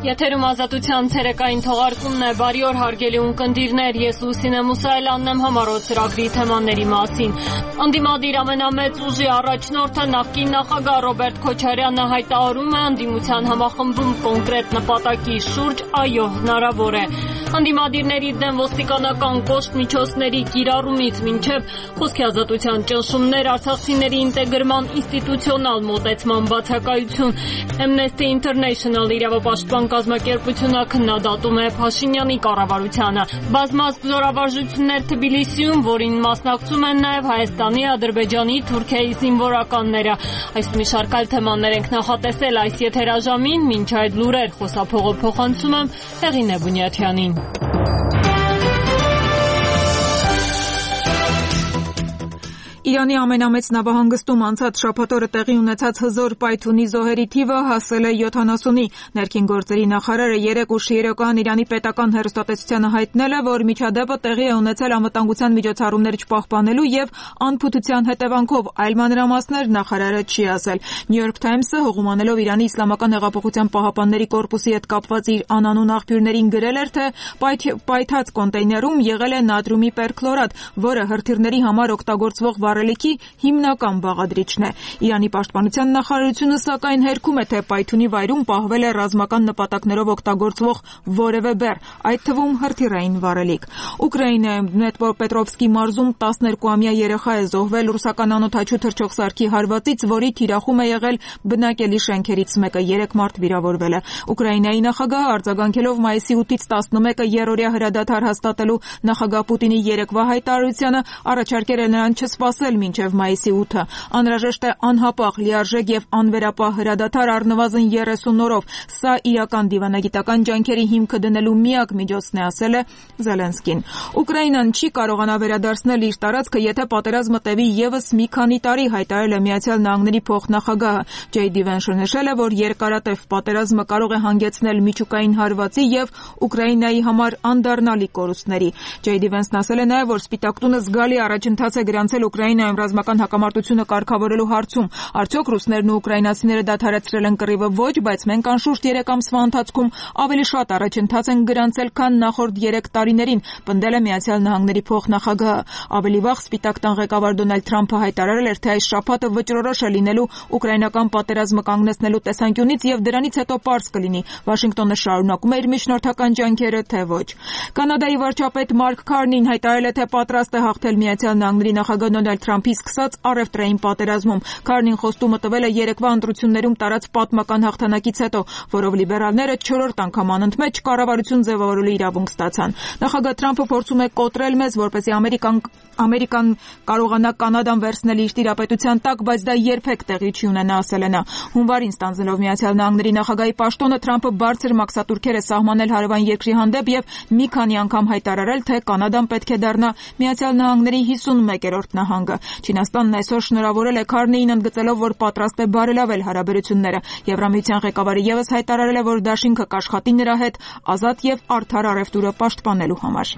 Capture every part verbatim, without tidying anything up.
Եթերում Ազատության ցերեկային թողարկումն է։ Բարի օր հարգելի ունկնդիրներ, ես Լուսինե Մուսայելյանն եմ համառոտ ծրագրի թեմաների մասին։ Ընդդիմադիր ամենամեծ ուժի առաջնորդը նախկին նախագահ Ռոբերտ Քոչարյանը հայտարարում է ընդդիմության համախմբում կոնկրետ նպատակի շուրջ այո հնարավոր է։ Ընդդիմադիրների դեմ ոստիկանական կոշտ միջոցների կիրառումից մինչև խոսքի ազատության ճնշումներ, արցախցիների ինտեգրման ինստիտուցիոնալ մոտեցման բացակայություն, Amnesty International իրավապաշտպան կազմակերպությունը քննադատում է Փաշինյանի կառավարությանը։ Բազմազգ զորավարժություններ Թբիլիսիում, որին մասնակցում են նաև Հայաստանի, Ադրբեջանի, Թուրքիայի զինվորականները։ Այս մի շարք այլ թեմաներ ենք նախատեսել այս եթերաժամին, մինչ այդ լուրեր խոսափողը փոխանցում եմ Հեղինե Բունյաթյանին։ Իրանի ամենամեծ նավահանգստում անցած շաբաթ օրը տեղի ունեցած հզոր պայթյունի զոհերի թիվը հասել է յոթանասունի։ Ներքին գործերի նախարարը երեկ ուշ երեկոյան Իրանի պետական հեռուստատեսությանը հայտնել է, որ միջադեպը տեղի է ունեցել անվտանգության միջոցառումներ չպահպանելու եւ անփութության հետևանքով, այլ մանրամասներ նախարարը չի ասել։ New York Times-ը հողումանելով Իրանի Իսլամական հեղափոխության պահապանների կորպուսի հետ կապված իր անանուն աղբյուրներին գրել էր, թե պայթած կոնտեյներում եղել է նատրիումի պերքլորատ, որը հրթիռների համար օգտագործվող վառելիքի հիմնական բաղադրիչն է։ Իրանի պաշտպանության նախարարությունը սակայն հերքում է, թե պայթյունի վայրում պահվել է ռազմական նպատակներով օգտագործվող որևէ բեռ, այդ թվում հրթիռային վառելիք։ Ուկրաինայում Դնեպրոպետրովսկի մարզում տասներկուամյա երեխա է զոհվել ռուսական անօդաչու թռչող սարքի հարվածից, որի թիրախում է եղել բնակելի շենքերից մեկը, երեք մարդ վիրավորվել է։ Ուկրաինայի նախագահը արձագանքելով մայիսի ութից տասնմեկը երօրյա հրադադար հաստատելու նախագահ Պուտինի երեկվա հայտարարությանը առաջարկել է նրան չսպասել մինչև մայիսի ութը։ Անհրաժեշտ է անհապաղ, լիարժեք եւ անվերապահ հրադադար առնվազն երեսուն օրով։ Սա իրական դիվանագիտական ջանքերի հիմքը դնելու միակ միջոցն է, ասել է Զելենսկին։ Ուկրաինան չի կարողանա վերադարձնել իր տարածքը, եթե պատերազմը տևի եւս մի քանի տարի, հայտարարել է Միացյալ Նահանգների փոխնախագահը։ Ջեյ Դի Վենսը նշել է, որ երկարատև պատերազմը կարող է հանգեցնել միջուկային հարվածի եւ Ուկրաինայի համար անդառնալի կորուստների։ Ջեյ Դի Վենսն ասել է նաեւ, որ Սպիտակ տունը զգալի առաջընթաց է գրանցել Ուկրաինայում ռազմական հակամարտությունը կարգավորելու հարցում։ Արդյոք ռուսներն ու ուկրաինացիները դադարեցրել են կռիվը? Ոչ, բայց մենք անշուշտ երեք ամսվա ընթացքում ավելի շատ առաջընթաց են գրանցել, քան նախորդ երեք տարիներին, պնդել է Միացյալ Նահանգների փոխնախագահը։ Ավելի վաղ Սպիտակ տան ղեկավար Դոնալդ Թրամփը հայտարարել էր, թե այս շաբաթը վճռորոշ է լինելու ուկրաինական պատերազմը կանգնեցնելու տեսանկյունից եւ դրանից հետո պարզ կլինի Վաշինգտոնը շարունակում է իր միջնորդական ջանքերը, թե ոչ։ Կանադայի վարչապետ Մարկ Քարնին հայտարարել է, թե պատրաստ է հաղթել Միացյալ Նահանգների նախագահ Դոնալդ Թրամփի սկսած առևտրային պատերազմում։ Քարնին խոստումը տվել է երեկվա ընտրություններում տարած պատմական հաղթանակից հետո, որով լիբերալները չորրորդ անգամ անընդմեջ կառավարություն ձևավորելու իրավունք ստացան։ Նախագահ Թրամփը փորձում է կոտրել մեզ, որպեսզի Ամերիկան Ամերիկան կարողանա Կանադան վերցնել իր տիրապետության տակ, բայց դա երբեք տեղի չի ունենա, ասել է նա։ Հունվարին ստանձնելով Միացյալ Նահանգների նախագահի պաշտոնը, Թրամփը բարձր մաքսատուրքեր է սահմանել հարևան երկրի հանդեպ եւ մի քանի անգամ հայտարարել, թե Կանադան պետք է դառնա Միացյալ Նահանգների հիսունմեկերորդ նահանգը։ Չինաստանն այսօր շնորհավորել է Քարնեին, ընդգծելով, որ պատրաստ է բարելավել հարաբերությունները։ Եվրամիության ղեկավարը եւս հայտարարել է, որ դաշինքը կաշխատի նրա հետ ազատ եւ արդար առևտուրը պաշտպանելու համար։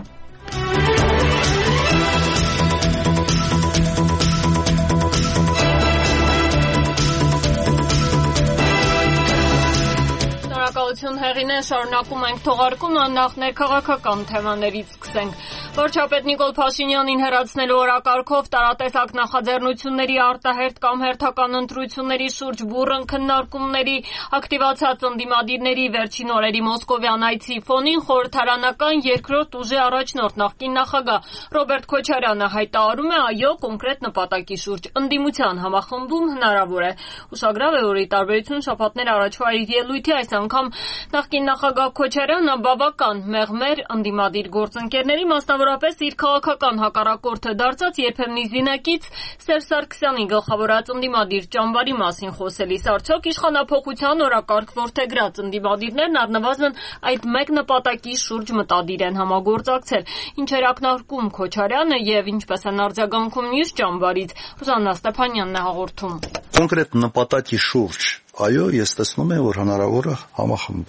Շնորհակալություն Հեղինե, շարունակում ենք թողարկումը, նախ ներքաղաքական թեմաներից սկսենք։ Վարչապետ Նիկոլ Փաշինյանին հեռացնելու օրակարգով տարատեսակ նախաձեռնությունների արտահերթ կամ հերթական ընտրությունների շուրջ բուռն քննարկումների ակտիվացած ընդդիմադիրների վերջին օրերի մոսկովյան այցի ֆոնին խորհրդարանական երկրորդ ուժի առաջնորդ նախկին նախագահ Ռոբերտ Քոչարյանը հայտարարում է այո կոնկրետ նպատակի շուրջ ընդդիմության համախմբում հնարավոր է։ Ուշագրավ է, որ ի տարբերություն շաբաթներ առաջվա իր ելույթի այս անգամ նախկին նախագահ Քոչարյանը բավական մեղմեր ընդդիմադիր գործընկերների, մասնավորապես իր քաղաքական հակառակորդը դարձած երբեմնի զինակից Սերժ Սարգսյանի գլխավորած ընդդիմադիր ճամբարի մասին խոսելիս, արդյոք իշխանափոխության օրակարգ որդեգրած ընդդիմադիրներն առնվազն այդ մեկ նպատակի շուրջ մտադիր են համագործակցել, ինչ էր ակնարկում Քոչարյանը եւ ինչպես են արձագանքում մյուս ճամբարից, Ռուզաննա Ստեփանյանն է հաղորդում։ Կոնկրետ նպատակի շուրջ, այո, ես տեսնում եմ, որ հնարավոր է համախմբել։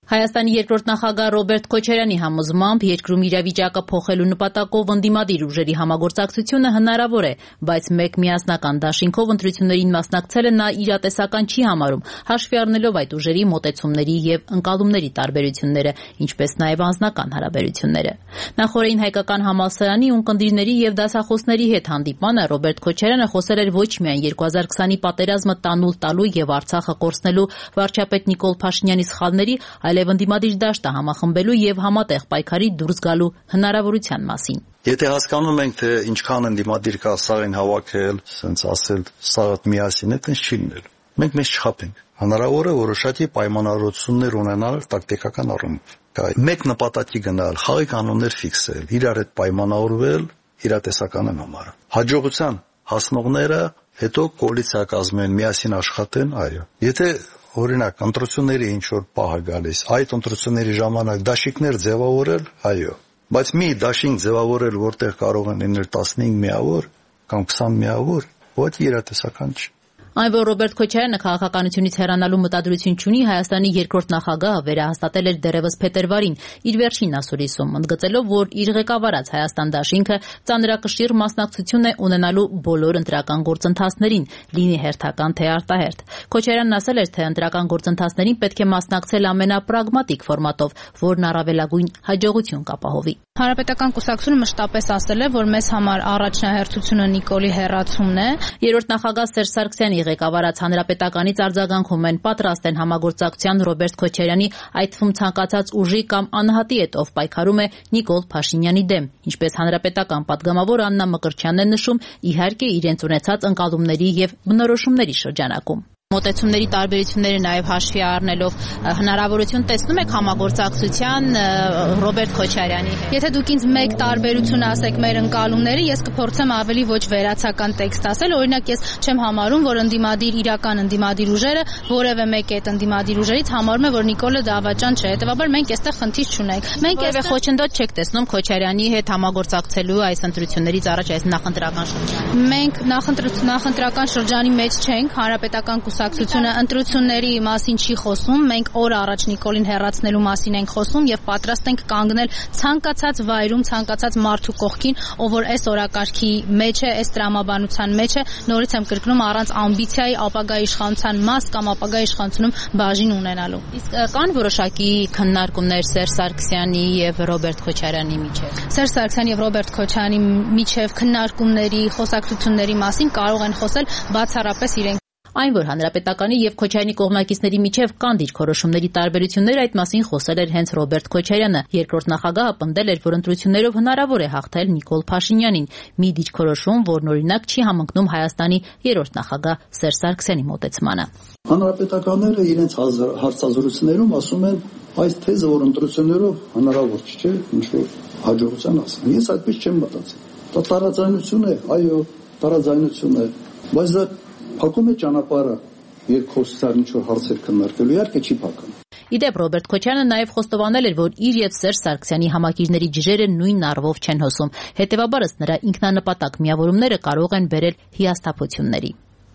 Հայաստանի երկրորդ նախագահ Ռոբերտ Քոչարյանի համոզմամբ երկրում իրավիճակը փոխելու նպատակով ընդդիմադիր ուժերի համագործակցությունը հնարավոր է, բայց մեկ միասնական դաշինքով ընտրություններին մասնակցելը նա իրատեսական չի համարում, հաշվի առնելով այդ ուժերի մոտեցումների եւ ընկալումների տարբերությունները, ինչպես նաեւ անձնական հարաբերությունները։ Նախորդին հայկական համալսարանի ունկնդիրների եւ դասախոսների հետ հանդիպմանը Ռոբերտ Քոչարյանը խոսել էր ոչ միայն երկու հազար քսանի պատերազմը տանուլ տալու եւ Արցախը կորցնելու վարչապետ Նիկոլ Փաշինյանի սխալների, այլև ընդդիմադիր դաշտը համախմբելու եւ համատեղ պայքարի դուրս գալու հնարավորության մասին։ Եթե հասկանում ենք, թե ինչքան ընդդիմադիր կա սաղին հավաքել, ասենց ասել, սաղը միասին է, տենց չի լինել։ Մենք մեզ չխաբենք։ Հնարավոր է որոշակի պայմանավորություններ ունենալ տակտիկական առումով։ Մեկ նպատակի գնալ, խաղի կանոններ ֆիքսել, իրար հետ պայմանավորվել, իրատեսական եմ համարում։ Հաջողության հասնողները հետո կոալիցիա կազմեն, միասին աշխատեն, այո։ Եթե օրինակ ընտրությունների ինչ որ պահ է գալիս, այդ ընտրությունների ժամանակ դաշինքներ ձևավորել, այո, բայց մի դաշինք ձևավորել, որտեղ կարող են լինել տասնհինգ միավոր կամ քսան միավոր, ոչ իրատեսական չի։ Այն, որ Ռոբերտ Քոչարյանը քաղաքականությունից հեռանալու մտադրություն չունի, Հայաստանի երկրորդ նախագահը վերահաստատել էր դեռևս փետրվարին իր վերջին ասուլիսում, ընդգծելով, որ իր ղեկավարած Հայաստան դաշինքը ծանրակշիռ մասնակցություն է ունենալու բոլոր ընտրական գործընթացներին, լինի հերթական թե արտահերթ։ Քոչարյանն ասել էր, թե ընտրական գործընթացներին պետք է մասնակցել ամենապրագմատիկ ֆորմատով, որն առավելագույն հաջողություն կապահովի։ Հանրապետական կուսակցությունը մշտապես ասել է, որ մեզ համար առաջնահերթությունը Նիկոլի հեռացումն է։ Երրորդ նախագահ Սերժ Սարգսյանի ղեկավարած Հանրապետականից արձագանքում են, պատրաստ են համագործակցության Ռոբերտ Քոչարյանի, այդ թվում ցանկացած ուժի կամ անհատի հետ, ով պայքարում է Նիկոլ Փաշինյանի դեմ, ինչպես հանրապետական պատգամավոր Աննա Մկրտչյանն է նշում, իհարկե իրենց ունեցած ընկալումների եւ բնորոշումների շրջանակում։ Մոտեցումների տարբերությունները նաև հաշվի առնելով հնարավորություն տեսնում եք համագործակցության Ռոբերտ Քոչարյանի հետ։ Եթե դուք ինձ մեկ տարբերություն ասեք մեր ընկալումների, ես կփորձեմ ավելի ոչ վերացական տեքստ ասել, օրինակ ես չեմ համարում, որ ընդդիմադիր իրական ընդդիմադիր ուժերը որևէ մեկ այդ ընդդիմադիր ուժերից համարում է, որ Նիկոլը դավաճան չէ, հետեւաբար մենք այստեղ խնդիր չունենք։ Մենք այստեղ խոչընդոտ չեք տեսնում Քոչարյանի հետ համագործակցելու այս ընտրություններից առաջ այս նախընտրական շրջանում։ Մենք նախընտրական շրջանի մեջ չենք, հանրապետական կուսակցությունը ընտրությունների մասին չի խոսում, մենք օր առաջ Նիկոլին հեռացնելու մասին ենք խոսում եւ պատրաստ ենք կանգնել ցանկացած վայրում, ցանկացած մարդու կողքին, ով որ այս օրակարգի մեջ է, այս տրամաբանության մեջ է, նորից եմ կրկնում, առանց ամբիցիայի ապագա իշխանության մաս կամ ապագա իշխանությունում բաժին ունենալու։ Իսկ կան որոշակի քննարկումներ Սերժ Սարգսյանի եւ Ռոբերտ Քոչարյանի միջեւ։ Սերժ Սարգսյանի եւ Ռոբերտ Քոչարյանի միջեւ քննարկումների, խոսակցությունների մասին կարող են խոսել բացառապես իրենք։ Այն, որ Հանրապետականի եւ Քոչարյանի կողմնակիցների միջև կան դիրքորոշումների տարբերություններ, այդ մասին խոսել էր հենց Ռոբերտ Քոչարյանը։ Երկրորդ նախագահը պնդել էր, որ ընտրություններով հնարավոր է հաղթել Նիկոլ Փաշինյանին, մի դիրքորոշում, որն օրինակ չի համընկնում Հայաստանի երրորդ նախագահ Սերժ Սարգսյանի մոտեցմանը։ Հանրապետականները իրենց հարցազրույցներում ասում են, այս թեզը, որ ընտրություններով հնարավոր չէ, ինչ որ հաջողության ասեն։ Ես այդպես չեմ մտածել։ Դա տարաձայնություն է, այո, տարաձայնություն է, բայց դա փակում է ճանապարհը երկխոսության ինչ-որ հարցեր քննարկելու, իհարկե չի փակում։ Իդեպ Ռոբերտ Քոչարյանը նաև խոստովանել էր, որ իր եւ Սերժ Սարգսյանի համակիրների ջրերը նույն առվով չեն հոսում, հետեւաբար ըստ նրա ինքնանպատակ միավորումները կարող են բերել հիասթափությունների։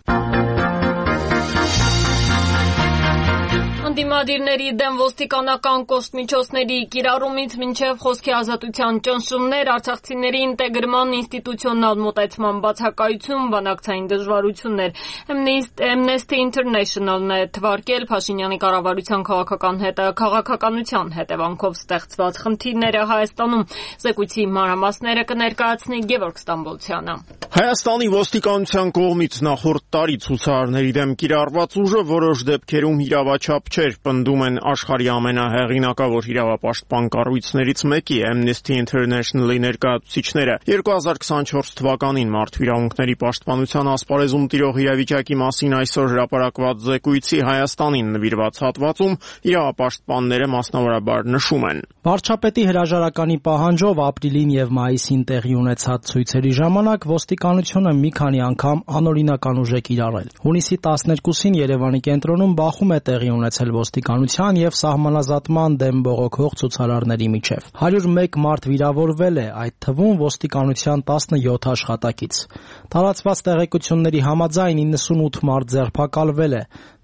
Ընդդիմադիրների դեմ ոստիկանական կողմնմիջոցների կիրառումից մինչև խոսքի ազատության ճնշումներ, արցախցիների ինտեգրման ինստիտուցիոնալ մոտեցման բացակայություն, բանակցային դժվարություններ։ Amnesty International-ն է թվարկել Փաշինյանի կառավարության քաղաքական հետը քաղաքականության հետևանքով ստեղծված խնդիրները Հայաստանում։ Զեկույցի մանրամասները կներկայացնի Գևորգ Ստամբոլցյանը։ Հայաստանի ոստիկանության կողմից նախորդ տարի ցուցարարների դեմ կիրառված ուժը որոշ դեպքերում իրավաչափ չէր, պնդում են աշխարհի ամենահեղինակավոր իրավապաշտպան կառույցներից մեկի Amnesty International-ի ներկայացուցիչները։ երկու հազար քսանչորս թվականին Մարդու իրավունքների պաշտպանության ասպարեզում տիրող իրավիճակի մասին այսօր հրապարակված զեկույցի Հայաստանին նվիրված հատվածում իրավապաշտպանները մասնավորաբար նշում են. Վարչապետի հրաժարականի պահանջով ապրիլին եւ մայիսին տեղի ունեցած ցույցերի ժամանակ ոստիկանությունը մի քանի անգամ անօրինական ուժ է կիրառել։ Հունիսի տասներկուսին Երևանի կենտրոնում բախում է տեղի ունեցել ոստիկանության եւ սահմանազատման դեմ բողոքող ցուցարարների միջև։ հարյուր մեկ մարդ վիրավորվել է, այդ թվում ոստիկանության տասնյոթ աշխատակից։ Տարածված տեղեկությունների համաձայն իննսունութ մարդ ձերբակալվել է։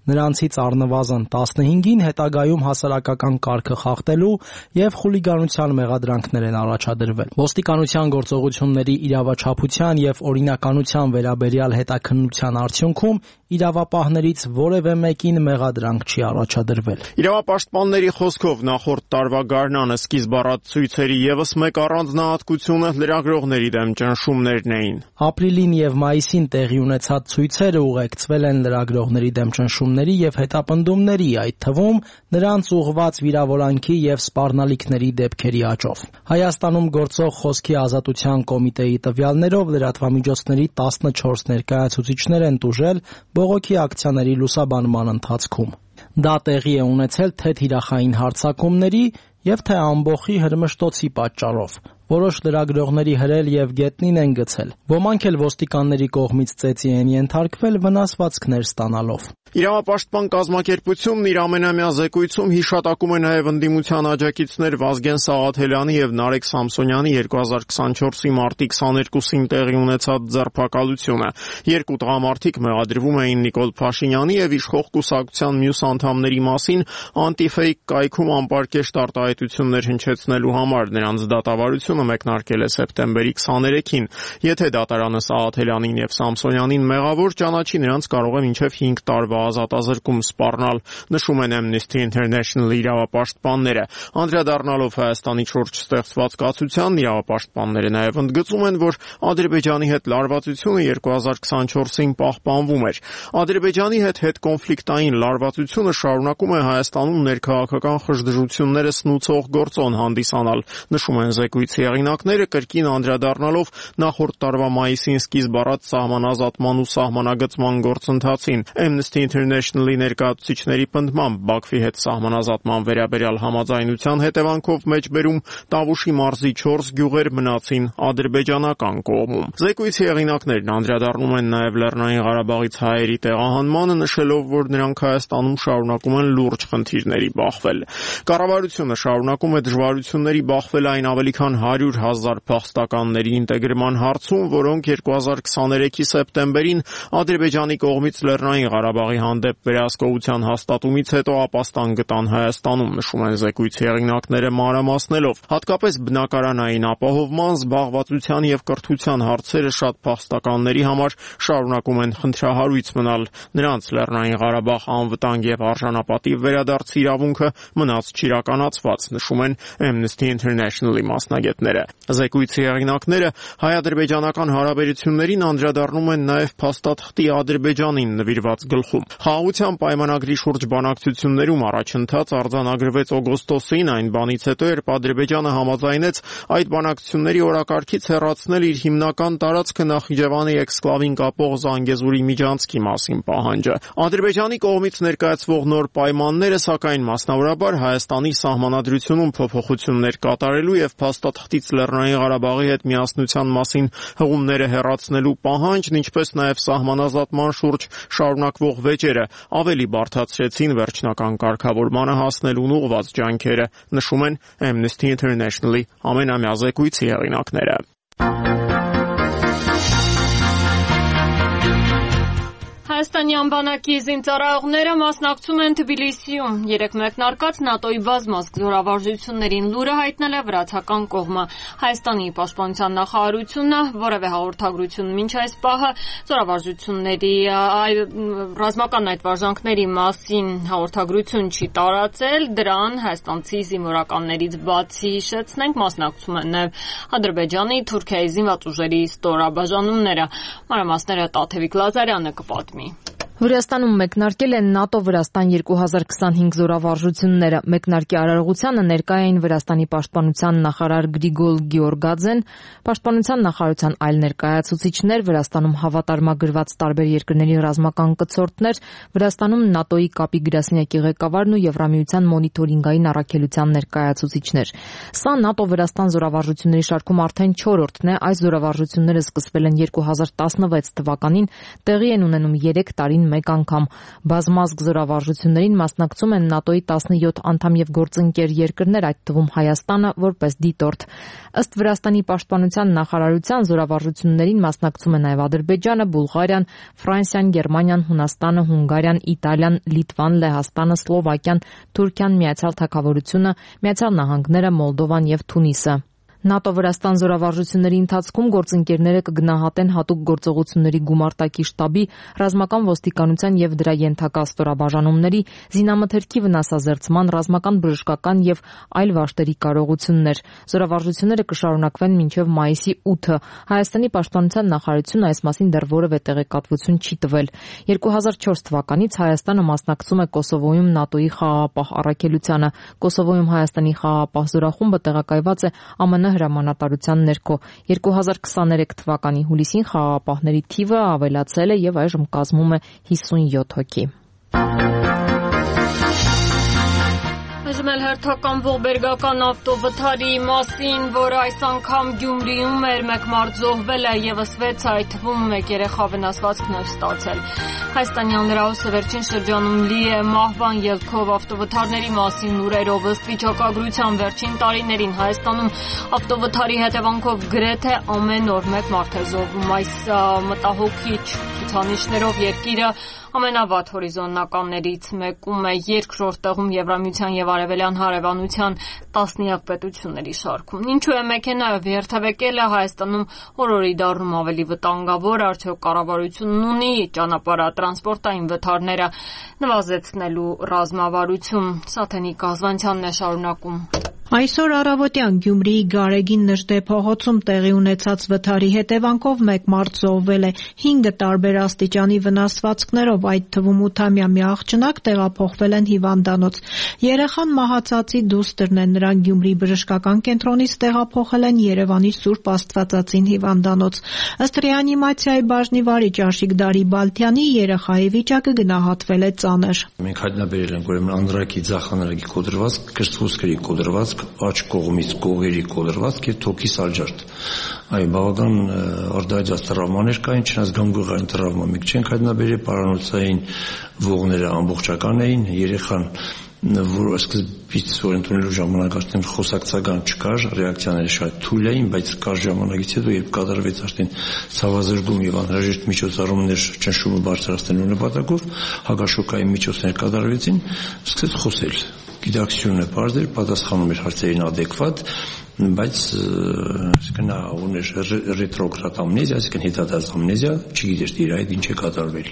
Նրանցից առնվազն տասնհինգին հետագայում հասարակական կարգը խախտելու եւ խուլիգանության մեղադրանքներ են առաջադրվել։ Ոստիկանության գործողությունների իրավաչափության եւ օրինականության վերաբերյալ հետաքննության արդյունքում իրավապահներից որևէ մեկին մեղադրանք չի առաջադրվել։ Իրավապաշտպանների խոսքով նախորդ տարվա գարնանը սկիզբ առած ցույցերի եւս մեկ առանձնահատկությունը լրագրողների դեմ ճնշումներն էին։ Ապրիլին եւ մայիսին տեղի ունեցած ցույցերը ուղեկցվել են լրագրողների դեմ ճնշումների եւ հետապնդումների, այդ թվում նրանց ուղղված վիրավորանքի եւ սպառնալիքների դեպքերի աճով։ Հայաստանում գործող Խոսքի ազատության կոմիտեի տվյալներով լրատվամիջոցների տասնչորս ներկայացուցիչներ են տուժել բողոքի ակցիաների լուսաբանման ընթացքում։ Դա տեղի է ունեցել թե թիրախային հարձակումների եւ թե ամբոխի հրմշտոցի պատճառով։ Որոշ լրագրողների հրել եւ գետնին են գցել։ Ոմանք էլ ոստիկանների կողմից ծեծի են ենթարկվել վնասվածքներ ստանալով։ Իրավապաշտպան կազմակերպությունն իր ամենամյա զեկույցում հիշատակում է նաև ընդդիմության աջակիցներ Վազգեն Սաղաթելյանի եւ Նարեկ Սամսոնյանի երկու հազար քսանչորսի մարտի քսաներկուսին տեղի ունեցած ձերբակալությունը։ Երկու տղամարդիկ մեղադրվում էին Նիկոլ Փաշինյանի եւ իշխող կուսակցության մյուս անդամների մասին անտիֆեյք կայքում անպարկեշտ արտահայտություններ հնչեցնելու համար։ Նրանց դատավարությունը մեկնարկել է սեպտեմբերի քսաներեքին։ Եթե դատարանը Սաղաթելյանին եւ Սամսոնյանին մեղավոր ճանաչի, նրանց կարող է մինչեւ հինգ տարվա ազատազրկում սպառնալ, նշում են Amnesty International-ի իրավապաշտպանները։ Անդրադառնալով Հայաստանի շուրջ ստեղծված կացությանն, իրավապաշտպանները նաև ընդգծում են, որ Ադրբեջանի հետ լարվածությունը երկու հազար քսանչորսին պահպանվում էր։ Ադրբեջանի հետ հետկոնֆլիկտային լարվածությունը շարունակում է Հայաստանում ներքաղաքական խժդժությունները սնուցող գործոն հանդիսանալ, նշում են զեկույցի հեղինակները, կրկին անդրադառնալով նախորդ տարվա մայիսին սկիզբ առած սահմանազատման ու սահմանագծման գործընթացին։ Amnesty International-ի ներկայացուցիչների պնդմամբ Բաքվի հետ սահմանազատման վերաբերյալ համաձայնության հետևանքով մեջբերում Տավուշի մարզի չորս գյուղեր մնացին ադրբեջանական կողմում։ Զեկույցի հեղինակներն անդրադառնում են նաև Լեռնային Ղարաբաղից հայերի տեղահանմանը, նշելով, որ նրանք Հայաստանում շարունակում են լուրջ խնդիրների բախվել։ Կառավարությունը շարունակում է դժվարությունների բախվել այն ավելի քան հարյուր հազար փախստականների ինտեգրման հարցում, որոնք երկու հազար քսաներեքի սեպտեմբերին Ադրբեջանի կողմից Լեռնային Ղարաբաղի հանդեպ վերահսկողության հաստատումից հետո ապաստան գտան Հայաստանում, նշում են զեկույցի հեղինակները մանրամասնելով։ Հատկապես բնակարանային ապահովման, զբաղվածության եւ կրթության հարցերը շատ փախստականների համար շարունակում են խնդրահարույց մնալ։ Նրանց Լեռնային Ղարաբաղ անվտանգ եւ արժանապատիվ վերադարձի իրավունքը մնաց չիրականացված, նշում են Amnesty International-ի մասնագետները։ Զեկույցի հեղինակները հայ-ադրբեջանական հարաբերություններին անդրադառնում են նաև փաստաթղթի Ադրբեջանին նվիրված գլխում։ Խաղաղության պայմանագրի շուրջ բանակցություններում առաջընթաց արձանագրվեց օգոստոսին, այն բանից հետո, երբ Ադրբեջանը համաձայնեց այդ բանակցությունների օրակարգից հեռացնել իր հիմնական տարածքը Նախիջևանի էքսկլավին կապող Զանգեզուրի միջանցքի մասին պահանջը։ Ադրբեջանի կողմից ներկայացվող նոր պայմանները, սակայն, մասնավորաբար Հայաստանի սահմանադրությունում փոփոխություններ կատարելու եւ փաստաթղթից Լեռնային Ղարաբաղի հետ միասնության մասին հղումները հեռացնելու պահանջն, ինչպես նաև սահմանազատման շուրջ շարունակվող վեճերը ավելի բարդացրեցին վերջնական կարգավորմանը հասնելուն ուղղված ջանքերը, նշում են Amnesty International-ի ամենամյա զեկույցի հեղինակները։ Հայաստանի անբանակի զինծառայողները մասնակցում են Թբիլիսիում երեք մեկնարկած ՆԱՏՕ-ի բազմազգ զորավարժություններին լուրը հայտնել է վրացական կողմը։ Հայաստանի պաշտպանության նախարարությունը որևէ հաղորդագրություն մինչ այս պահը զորավարժությունների ռազմական այդ վարժանքների մասին հաղորդագրություն չի տարածել։ Դրան հայաստանցի զինվորականներից բացի հիշեցնենք մասնակցում են նաև Ադրբեջանի, Թուրքիայի զինված ուժերի ստորաբաժանումները։ Մանրամասները Տաթևիկ Լազարյանը կպատմի։ Վրաստանում մեկնարկել են ՆԱՏՕ-Վրաստան երկու հազար քսանհինգ զորավարժությունները։ Մեկնարկի արարողությանը ներկայ էին Վրաստանի պաշտպանության նախարար Գրիգոլ Գեորգաձեն, պաշտպանության նախարարության այլ ներկայացուցիչներ, Վրաստանում հավատարմագրված տարբեր երկրների ռազմական կցորդներ, Վրաստանում ՆԱՏՕ-ի կապի գրասենյակի ղեկավարն ու Եվրամիության մոնիթորինգային առաքելության ներկայացուցիչներ։ Սա ՆԱՏՕ-Վրաստան զորավարժությունների շարքում արդեն չորրորդն է։ Այս զորավարժությունները սկսվել են երկու հազար տասնվեց թվականին, տեղի են ունենում երեք տարին մեկ անգամ։ Բազմազգ զորավարժություններին մասնակցում են ՆԱՏՕ-ի տասնյոթ անդամ եւ գործընկեր երկրներ, այդ թվում Հայաստանը որպես դիտորդ։ Ըստ Վրաստանի պաշտպանության նախարարության զորավարժություններին մասնակցում է նաեւ Ադրբեջանը, Բուլղարիան, Ֆրանսիան, Գերմանիան, Հունաստանը, Հունգարիան, Իտալիան, Լիտվան, Լեհաստանը, Սլովակիան, Թուրքիան, Միացյալ Թագավորությունը, Միացյալ Նահանգները, Մոլդովան եւ Թունիսը։ ՆԱՏՕ-Վրաստան զորավարժությունների ընթացքում գործընկերները կգնահատեն հատուկ գործողությունների գումարտակի շտաբի, ռազմական ոստիկանության եւ դրա ենթակա ստորաբաժանումների, զինամթերքի վնասազերծման, ռազմական բժշկական եւ այլ վաշտերի կարողություններ։ Զորավարժությունները կշարունակվեն մինչեւ մայիսի ութը։ Հայաստանի պաշտպանության նախարարությունը այս մասին դեռ որևէ տեղեկատվություն չի տվել։ երկու հազար չորս թվականից Հայաստանը մասնակցում է Կոսովոյում ՆԱՏՕ-ի խաղաղապահ առաքելությանը։ Կոսովոյում Հայաստանի խաղաղապահ զորախումբը տեղակայված է ԱՄՆ հրամանատարության ներքո։ երկու հազար քսաներեք թվականի հուլիսին խաղաղապահների թիվը ավելացել է եւ այժմ կազմում է հիսունյոթ հոգի։ Այժմ էլ հերթական ողբերգական ավտովթարի մասին, որ այս անգամ Գյումրիում էր, մեկ մարդ զոհվել է եւս վեց, այդ թվում մեկ երեխա վնասվածքներ ստացել։ Հայաստանյան լրահոսը վերջին շրջանում լի է մահվան ելքով ավտովթարների մասին լուրերով։ Ըստ վիճակագրության վերջին տարիներին Հայաստանում ավտովթարի հետևանքով գրեթե ամեն օր մեկ մարդ է զոհվում։ Այս մտահոգիչ ցուցանիշներով երկիրը ամենավատ հորիզոնականներից մեկում է, երկրորդ տեղում Եվրամիության եւ Արևելյան հարևանության տասնյակ պետությունների շարքում։ Ինչու է մեքենայով երթևեկելը Հայաստանում օր-օրի դառնում ավելի վտանգավոր, արդյոք կառավարությունն ունի ճանապարհատրանսպորտային վթարները նվազեցնելու ռազմավարություն։ Սաթենիկ Ազվանցյանն է շարունակում։ Այսօր առավոտյան Գյումրիի Գարեգին Նժդե փողոցում տեղի ունեցած վթարի հետևանքով մեկ մարդ զոհվել է, հինգը տարբեր աստիճանի վնասվածքներով, այդ թվում ութամյա մի աղջնակ տեղափոխվել են հիվանդանոց։ Երեխան մահացածի դուստրն է, նրան Գյումրի բժշկական կենտրոնից տեղափոխել են Երևանի Սուրբ Աստվածածին հիվանդանոց։ Ըստ ռեանիմացիայի բաժնի վարիչ Աշիկ Դարիբալթյանի երեխայի վիճակը գնահատվել է ծանր։ Մենք հայտնաբերել ենք ուրեմն անդրակի ձախանրագի կոտրվածք, կրծքոսկրի կոտրվածք, աջ կողմից կողերի կոտրվածք եւ թոքի սալջարդ։ Այ բավական արդարացած տրավմաներ կային, չնայած գանգուղային տրավմա մենք չենք հայտնաբերել, պարանոցային ողները ամբողջական էին, երեխան որ սկզբից որ ընդունելու ժամանակաշրջանում խոսակցական չկար, ռեակցիաները շատ թույլ էին, բայց կար ժամանակից հետո երբ կատարվեց արդեն ցավազրկում եւ անհրաժեշտ միջոցառումներ ճնշումը բարձրացնելու նպատակով, հակաշոկային միջոցներ կատարվեցին, սկսեց խոսել։ Գիտակցությունը բարձր էր, պատասխանում էր հարցերին adekvat, բայց նա ուներ ռետրոգրադ ամնեզիա, այսինքն հետադարձ ամնեզիա, չգիտեր իր այդ ինչ է կատարվել։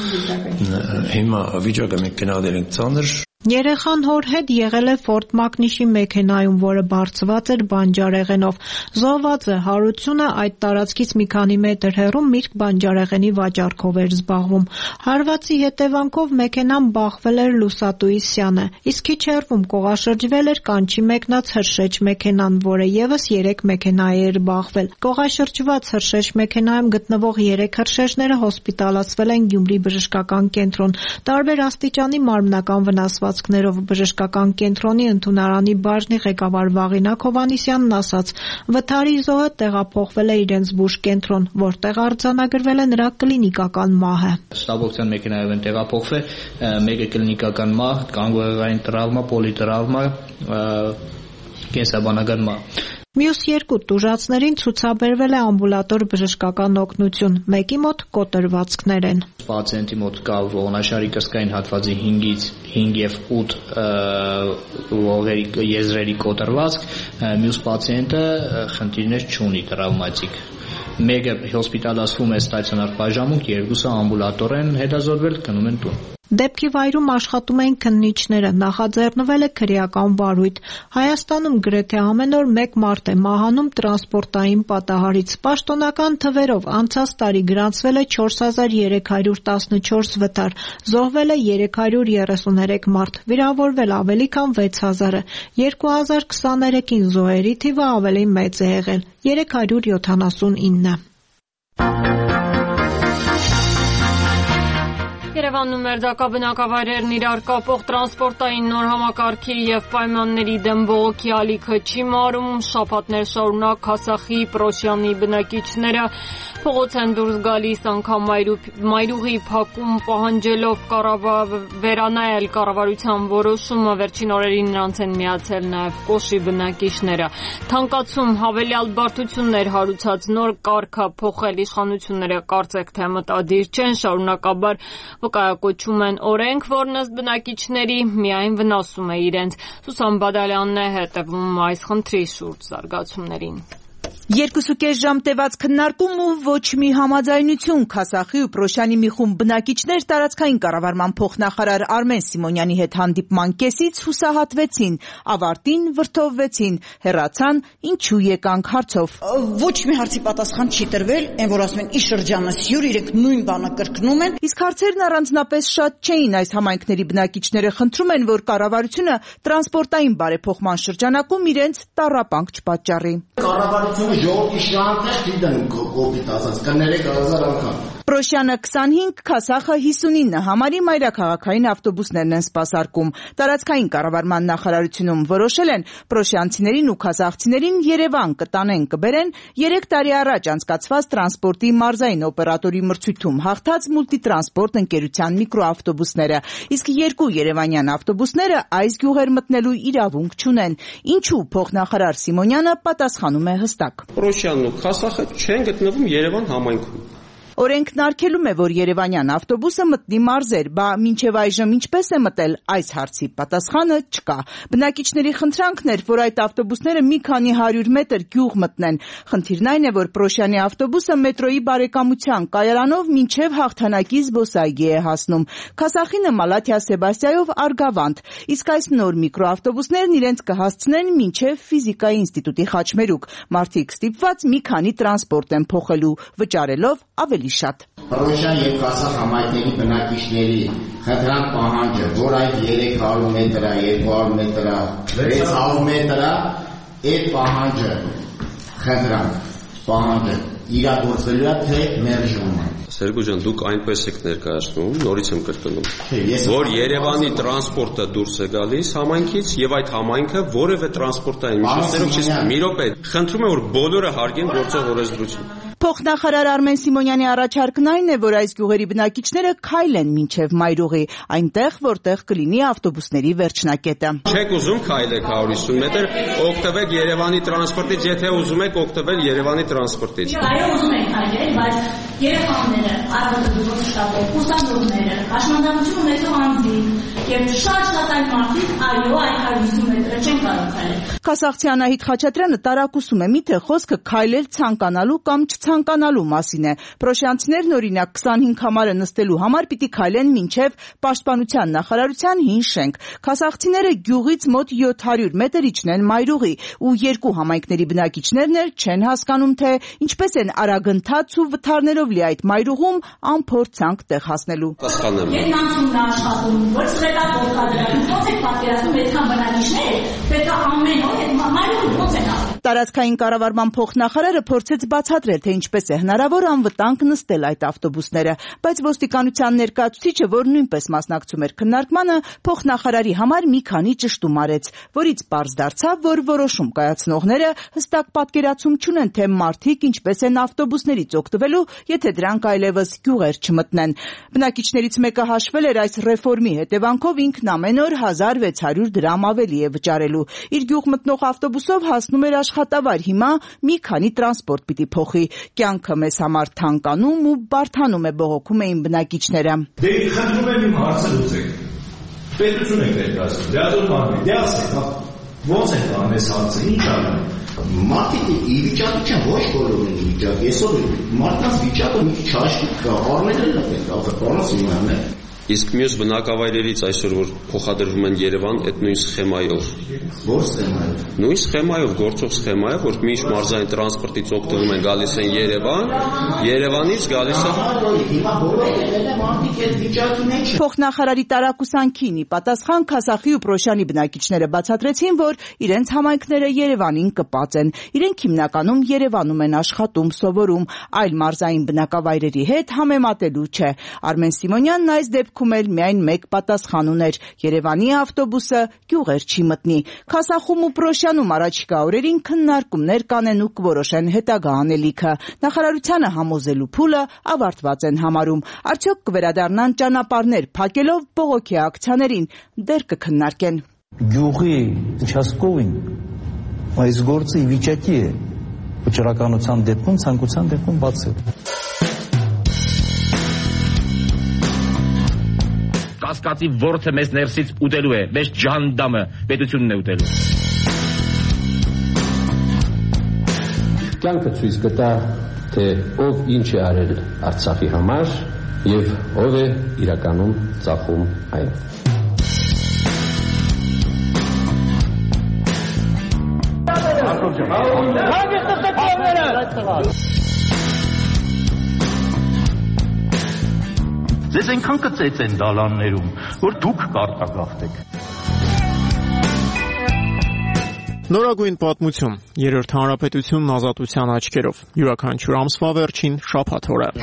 Հիմա վիճակը մենք գնահատել ենք ծանր։ Երեխան հոր հետ եղել է Ֆորդ Մակնիշի մեքենայում, որը բարձված էր բանջարեղենով։ Զոհվածը Հարությունը այդ տարածքից մի քանի մետր հեռու միրգ բանջարեղենի վաճառքով էր զբաղվում։ Հարվածի հետևանքով մեքենան բախվել էր լուսատուի սյանը, իսկ քիչ հեռվում կողաշրջվել էր կանչի մեկնած հրշեջ մեքենան, որը եւս երեք մեքենայի էր բախվել։ Կողաշրջված հրշեջ մեքենայում գտնվող երեք հրշեջները հոսպիտալացվել են Գյումրի բժշկական կենտրոն։ Տարբեր աստիճանի մարմնական վնասվածքներով բժշկական կենտրոնի ընդունարանի բաժնի ղեկավար Վաղինակ Հովանիսյանն ասաց. վթարի զոհը տեղափոխվել է իրենց բուժ կենտրոն, որտեղ արձանագրվել է նրա կլինիկական մահը։ Ստաբոկցիան մեքենայով են տեղափոխվել, մեկը կլինիկական մահ, կանգուղեղային տրավմա, պոլիտրավմա, կենսաբանական մահ։ Մյուս երկու տուժածներին ցուցաբերվել է ամբուլատոր բժշկական օգնություն, մեկի մոտ կոտրվածքներ են։ Պացիենտի մոտ կա ողնաշարի կրծքային հատվածի հինգից հինգ եւ ութ ողերի եզրերի կոտրվածք, մյուս պացիենտը խնդիրներ չունի տրավմատիկ։ Մեկը հոսպիտալացվում է ստացիոնար բաժանում, երկուսը ամբուլատորեն հետազոտվել գնում են տուն։ Դեպքի վայրում աշխատում էին քննիչները, նախաձեռնվել է քրեական վարույթ։ Հայաստանում գրեթե ամեն օր մեկ մարդ է մահանում տրանսպորտային պատահարից։ Պաշտոնական թվերով անցած տարի գրանցվել է չորս հազար երեք հարյուր տասնչորս վթար, զոհվել է երեք հարյուր երեսուներեք մարդ, վիրավորվել ավելի քան վեց հազարը։ երկու հազար քսաներեքին զոհերի թիվը ավելի մեծ է եղել՝ երեք հարյուր յոթանասունինը։ Երևանում մերձակա բնակավայրերն իրար կապող տրանսպորտային նոր համակարգի եւ պայմանների դեմ բողոքի ալիքը չի մարում, շաբաթներ շարունակ Քասախի, Պրոշյանի բնակիչները փողոց են դուրս գալիս, անգամ մայրուղի փակում պահանջելով վերանայել կառավարության որոշումը, վերջին օրերին նրանց են միացել նաեւ Կոշի բնակիչները։ Թանկացում հավելյալ բարդություններ հարուցած նոր կարգը փոխել իշխանությունները կարծեք թե մտադիր չեն, շարունակաբար վկայակոչում են օրենք, որն ըստ բնակիչների միայն վնասում է իրենց։ Սուսան Բադալյանն է հետևում այս խնդրի շուրջ զարգացումներին։ Երկուսուկես ժամ տևած քննարկում ու ոչ մի համաձայնություն Քասախի ու Պրոշյանի մի խումբ բնակիչներ տարածքային կառավարման փոխնախարար Արմեն Սիմոնյանի հետ հանդիպման կեսից հուսահատվեցին, ավարտին վրդովվեցին, հեռացան, ինչու եկանք հարցով։ Ոչ մի հարցի պատասխան չի տրվել, այն որ ասում են ի շրջանը սյուր, իրենք նույն բանը կրկնում են։ Իսկ հարցերն առանձնապես շատ չէին, այս համայնքների բնակիչները խնդրում են, որ կառավարությունը տրանսպորտային բարեփոխման շրջանակում իրենց տառապանք չպատճառի։ Կառավարությունը ժողովրդի շահանքներ դիտեն կոպիտ ասած կներեք հազար անգամ։ Պրոշյանը քսանհինգ, Քասախը հիսունինը համարի մայրաքաղաքային ավտոբուսներն են սպասարկում։ Տարածքային կառավարման նախարարությունում որոշել են պրոշյանցիներին ու քասախցիներին Երևան կտանեն կբերեն երեք տարի առաջ անցկացված տրանսպորտի մարզային օպերատորի մրցույթում հաղթած մուլտիտրանսպորտ ընկերության միկրոավտոբուսները, իսկ երկու երևանյան ավտոբուսները այս գյուղեր մտնելու իրավունք չունեն։ Ինչու փոխնախարար Սիմոնյանը պատասխանում է հստակ։ Պրոշյանն ու Քասախը չեն գտնվում Երևան համայնքում։ Օրենքն արգելում է, որ երևանյան ավտոբուսը մտնի մարզեր, բա մինչև այժմ ինչպես է մտել այս հարցի պատասխանը չկա։ Բնակիչների խնդրանքն էր, որ այդ ավտոբուսները մի քանի հարյուր մետր գյուղ մտնեն։ Խնդիրն այն է, որ Պրոշյանի ավտոբուսը մետրոյի բարեկամության կայարանով մինչև հաղթանակի զբոսայգի է հասնում։ Քասախինը Մալաթիա Սեբաստիայով Արգավանդ, իսկ այս նոր միկրոավտոբուսներն իրենց կհասցնեն մինչև ֆիզիկայի ինստիտուտի խաչմերուկ։ Մարդիկ ստիպված մի քանի տրանսպորտ են փոխելու, վճարելով ավելի շատ։ Պրոշյան եւ Քասախ համայնքների բնակիչների խնդրանք պահանջը, որ այդ երեք հարյուր մետրը, երկու հարյուր մետրը, վեց հարյուր մետրը, այդ պահանջը խնդրանք պահանջը իրագործվելու է թե մերժվում է։ Սերգո ջան, դուք այնպես եք ներկայացնում, նորից եմ կրկնում, որ Երևանի տրանսպորտը դուրս է գալիս համայնքից եւ այդ համայնքը որևէ տրանսպորտային միջոցներով չի սպասում։ Մի րոպե, խնդրում եմ, որ բոլորը հարգեն գործող օրենսդրություն։ Փոխնախարար Արմեն Սիմոնյանի առաջարկն այն է, որ այս գյուղերի բնակիչները քայլեն մինչև Մայրուղի, այնտեղ, որտեղ կլինի ավտոբուսների վերջնակետը։ Չեք ուզում քայլեք հարյուր հիսուն մետր, օգտվեք Երևանի տրանսպորտից, եթե ուզում եք օգտվել Երևանի տրանսպորտից։ Այո, ուզում ենք քայլել, բայց երեխաները, առավոտը շտապով, ուսանողները, հաշմանդամություն ունեցող անձինք եւ շատ-շատ այլ մարդիկ, այո, այդ հարյուր հիսուն մետրը չեն կարող քայլել։ Քասախցի Անահիտ Խաչատրյանը տարակուսում է, միթե խոսքը քայլել ցանկանալու կամ ցանկանալու մասին է։ Պրոշյանցիներն օրինակ քսանհինգ համարը նստելու համար պիտի քայլեն մինչև Պաշտպանության նախարարության հին շենք։ Քասախցիները գյուղից մոտ յոթ հարյուր մետր իջնեն Մայրուղի ու երկու համայնքների բնակիչներն էլ չեն հասկանում, թե ինչպես են արագընթաց ու վթարներով լի այդ Մայրուղում անփորձանք տեղ հասնելու։ Եթե անցումն աշխատում, որ սղետակով կադրակում, ո՞նց է պատկերացնում այդքան բնակիչներ, պետք է ամեն օր այդ Մայրուղում ո՞նց են ասում։ Տարածքային կառավարման փոխնախարարը փորձեց բացատրել, թե ինչպես է հնարավոր անվտանգ նստել այդ ավտոբուսները, բայց ոստիկանության ներկայացուցիչը, որ նույնպես մասնակցում էր քննարկմանը, փոխնախարարի համար մի քանի ճշտում արեց, որից պարզ դարձավ, որ որոշում կայացնողները հստակ պատկերացում չունեն, թե մարդիկ ինչպես են ավտոբուսներից օգտվելու, եթե դրանք այլևս գյուղեր չմտնեն։ Բնակիչներից մեկը հաշվել էր այս ռեֆորմի հետևանքով ինքն ամեն օր հազար վեց հարյուր դրամ ավելի է վճարելու։ Իր գյուղ մտնող ավտոբուսով հասնում էր աշխատավար, հիմա մի քանի տրանսպորտ պիտի փոխի։ Կյանքը մեզ համար թանկանում ու բարդանում է, բողոքում էին բնակիչները։ Դե խնդրում եմ իմ հարցը լուծեք։ Պետություն եք ներկայացնում, դեազոր մարմին, դե ասեք, ո՞նց եք անում այս հարցը, ինչ անում։ Մարդիկ ի վիճակի չեն, ոչ բոլորն են ի վիճակի, այսօր մարդկանց վիճակը մի քիչ հաշվի կա, առնել են պետք է, բանոց իմանալ։ Իսկ մյուս բնակավայրերից այսօր որ փոխադրվում են Երևան, այդ նույն սխեմայով։ Ո՞ր սխեմայով։ Նույն սխեմայով, գործող սխեմայով, որ միշտ մարզային տրանսպորտից օգտվում են, գալիս են Երևան, Երևանից գալիս է։ Հիմա բոլորը ելել են մարդիկ այդ վիճակի մեջ։ Փոխնախարարի տարակուսանքին ի պատասխան Քասախի ու Պրոշյանի բնակիչները բացատրեցին, որ իրենց համայնքները Երևանին կպած են։ Իրենք հիմնականում Երևանում են աշխատում, սովորում, այլ մարզային բնակավայրերի հետ համեմատելու չէ։ Արմեն Սիմոնյանն այս դեպքում էլ միայն մեկ պատասխան ուներ. Երևանի ավտոբուսը գյուղեր չի մտնի։ Քասախում ու Պրոշյանում առաջիկա օրերին քննարկումներ կանեն ու կորոշեն հետագա անելիքը։ Նախարարությանը համոզելու փուլը ավարտված են համարում։ Արդյոք կվերադառնան ճանապարհներ փակելով բողոքի ակցիաներին, դեռ կքննարկեն։ Գյուղի участковին այս գործը ի վիճակի է վճռականության դեպքում, ցանկության դեպքում բացել։ Կասկածի ворթը մեզ ներսից ուտելու է, մեզ ջանդամը պետությունն է ուտելու։ Կյանքը ցույց կտա, թե ով ինչ է արել Արցախի համար եւ ով է իրականում ծախում այն։ Ձեզ այնքան կծեց են դալաններում, որ դուք կարտագաղթեք։ Նորագույն պատմություն. Երրորդ հանրապետությունն ազատության աչքերով։ Յուրաքանչյուր ամսվա վերջին շաբաթ օրը։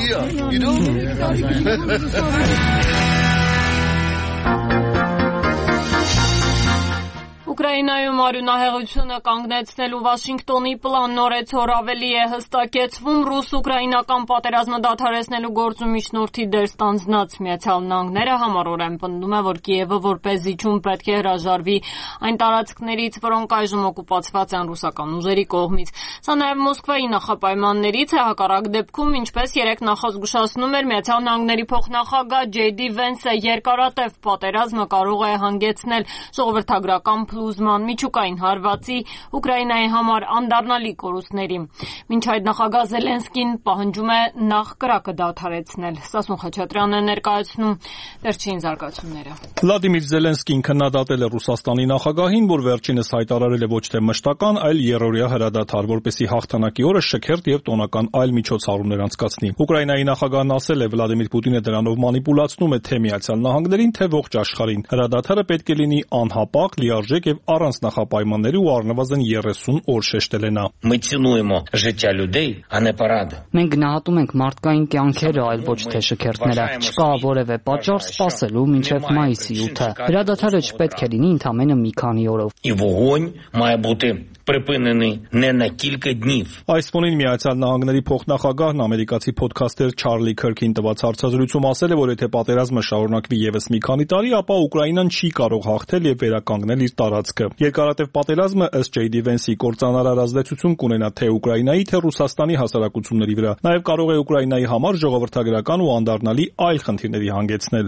Ուկրաինայում արյունահեղությունը կանգնեցնելու Վաշինգտոնի պլանն օրեցօր ավելի է հստակեցվում ռուս-ուկրաինական պատերազմը դադարեցնելու գործում միջնորդի դեր ստանձնած Միացյալ Նահանգները համառորեն պնդում է, որ Կիևը որպես զիջում պետք է հրաժարվի այն տարածքներից, որոնք այժմ օկուպացված են ռուսական ուժերի կողմից։ Սա նաև Մոսկվայի նախապայմաններից է, հակառակ դեպքում, ինչպես երեկ նախազգուշացնում էր Միացյալ Նահանգների փոխնախագահ Ջեյ Դի Վենսը, երկարատև պատերազմը կարող է հանգեցնել ժողովրդագրական փլուզման, միջուկային հարվածի, Ուկրաինայի համար անդառնալի կորուստների։ Մինչ այդ նախագահ Զելենսկին պահանջում է նախ կրակը դադարեցնել։ Սասուն Խաչատրյանն է ներկայացնում վերջին զարգացումները։ Վլադիմիր Զելենսկին քննադատել է Ռուսաստանի նախագահին, որ վերջինս հայտարարել է ոչ թե մշտական, այլ երրորդյա հրադադար, որպեսզի հաղթանակի օրը շքերթ եւ տոնական այլ միջոցառումներ անցկացնի։ Ուկրաինայի նախագահն ասել է, Վլադիմիր Պուտինը դրանով մանիպուլացնում է թե Միացյալ Նահանգներին, թե ողջ աշխարհին։ Հրադադարը պետք է լինի անհապաղ, լիարժեք եւ առանց նախապայմանների ու առնվազն երեսուն օր շեշտել է նա։ Մենք գնահատում ենք մարդկային կյանքերը, այլ ոչ թե շքերթները։ Չկա որևէ պատճառ սպասելու մինչև մայիսի ութը։ Հրադադարը չպետք է լինի ընդամենը մի քանի օրով։ Այս ֆոնին Միացյալ Նահանգների փոխնախագահն ամերիկացի փոդքասթեր Չարլի Քըրքին տված հարցազրույցում ասել է, որ եթե պատերազմը շարունակվի եւս մի քանի տարի, ապա Ուկրաինան չի կարող հաղթել եւ վերականգնել իր տարածքը։ Երկարատև պատերազմը ըստ Ջեյ Դի Վենսի կործանարար ազդեցություն կունենա թե Ուկրաինայի, թե Ռուսաստանի հասարակությունների վրա։ Նաեւ կարող է Ուկրաինայի համար ժողովրդագրական ու անդառնալի այլ խնդիրների հանգեցնել։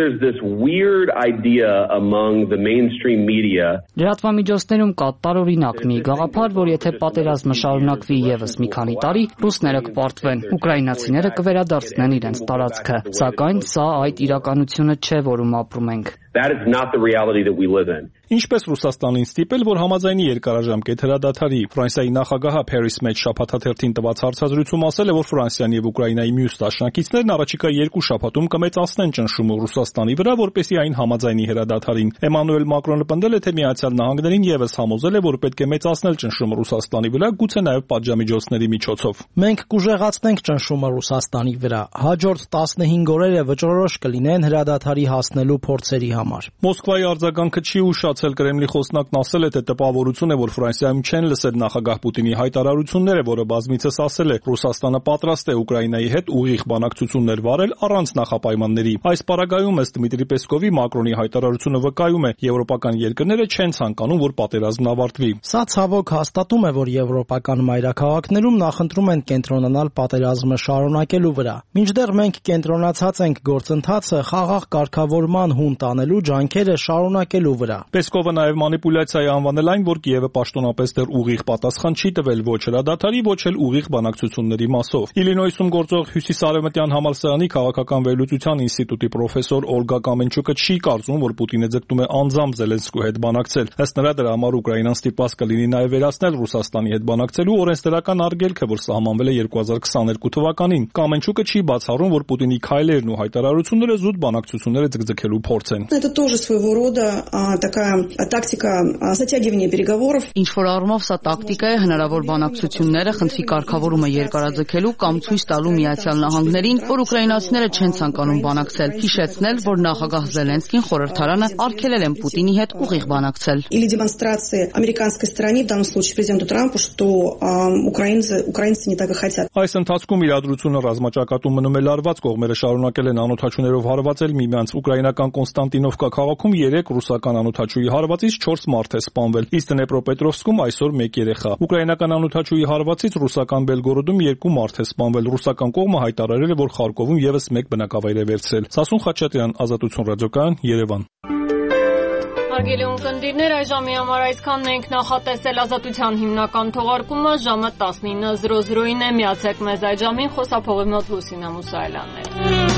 Լրատվամիջոցներում կա տարօրինակ մի գաղափար, որ եթե պատերազմը շարունակվի եւս մի քանի տարի, ռուսները կպարտվեն, ուկրաինացիները կվերադարձնեն իրենց տարածքը։ Սակայն սա այդ իրականությունը չէ, որում ապրում ենք։ That is not the reality that we live in. Ինչպես Ռուսաստանին ստիպել, որ համաձայնի երկարաժամկետ հրադադարի։ Ֆրանսիայի նախագահը Փարիս մեջ շաբաթաթերթին տված հարցազրույցում ասել է, որ Ֆրանսիան եւ Ուկրաինայի մյուս դաշնակիցներն առաջիկա երկու շաբաթում կմեծացնեն ճնշումը Ռուսաստանի վրա, որպեսզի այն համաձայնի հրադադարին։ Էմանուել Մակրոնը պնդել է, թե Միացյալ Նահանգներին եւս համոզել է, որ պետք է մեծացնել ճնշումը Ռուսաստանի վրա, գուցե նաեւ պատժամիջոցների միջոցով։ Մենք կուժեղացնենք ճնշումը Ռուսաստանի վրա։ Հաջորդ տասնհինգ օրերը վճռորոշ կլինեն հրադադարի հասնելու փորձերի համար։ Մոսկվայի արձագանքը չի ուշացել։ Կրեմլի խոսնակն ասել է, թե տպավորություն է, որ Ֆրանսիայում չեն լսել նախագահ Պուտինի հայտարարությունները, որը բազմիցս ասել է, Ռուսաստանը պատրաստ է Ուկրաինայի հետ ուղիղ բանակցություններ վարել առանց նախապայմանների։ Այս պարագայում, ըստ Դմիտրի Պեսկովի, Մակրոնի հայտարարությունը վկայում է, եվրոպական երկրները չեն ցանկանում, որ պատերազմն ավարտվի։ Սա ցավոք հաստատում է, որ եվրոպական մայրաքաղաքներում նախընտրում են կենտրոնանալ պատերազմը շարունակելու վրա։ Մինչդեռ մենք կենտրոնացած ենք գործընթացը խաղաղ կարգավորման հունտ անելու բացելու ջանքերը շարունակելու վրա։ Պեսկովը նաև մանիպուլյացիա է անվանել այն, որ Կիևը պաշտոնապես դեռ ուղիղ պատասխան չի տվել ոչ հրադադարի, ոչ էլ ուղիղ բանակցությունների մասով։ Իլինոյսում գործող Հյուսիսարևմտյան համալսարանի քաղաքական վերլուծության ինստիտուտի պրոֆեսոր Օլգա Կամենչուկը չի կարծում, որ Պուտինը ձգտում է անձամբ Զելենսկու հետ բանակցել։ Ըստ նրա, դրա համար Ուկրաինան ստիպված կլինի նաև վերացնել Ռուսաստանի հետ բանակցելու օրենսդրական արգելքը, որ սահմանվել է երկու հազար քսաներկու թվականին։ Կամենչուկը չի բացառում, որ Պուտինի քայլերն ու հայտարարությունները զուտ բանակցությունները ձգձգելու փորձ են։ Это тоже своего рода такая тактика затягивания переговоров. Ինչ որ առումով սա տակտիկա է հնարավոր բանակցությունները խնդրի կարգավորումը երկարաձգելու կամ ցույց տալու Միացյալ Նահանգներին, որ ուկրաինացիները չեն ցանկանում բանակցել, հիշեցնել, որ նախագահ Զելենսկին խորհրդարանը արգելել են Պուտինի հետ ուղիղ բանակցել։ Или демонстрации американской стороны, в данном случае президенту Трампу, что украинцы украинцы не так и хотят. Այս ընթացքում իրադրությունը ռազմաճակատում մնում է լարված, կողմերը շարունակել են անօդաչուներով հարվածել միմյանց։ Ուկրաինական Կոնստանտինովկա քաղաքում երեք ռուսական անօդաչուի հարվածից չորս մարդ է սպանվել, իսկ Դնեպրոպետրովսկում այսօր մեկ երեխա։ Ուկրաինական անօդաչուի հարվածից ռուսական Բելգորոդում երկու մարդ է սպանվել։ Ռուսական կողմը հայտարարել է, որ Խարկովում եւս մեկ բնակավայր է վերցրել։ Սասուն Խաչատրյան, Ազատություն ռադիոկայան, Երևան։ Հարգելի ունկնդիրներ, այս ժամի համար այսքանն ենք նախատեսել Ազատության հիմնական թողարկումը ժամը տասնինը զրո զրոին է, միացեք մեզ այդ ժամին, խոսափողի մոտ Լուսինա Մուսայելյանն է։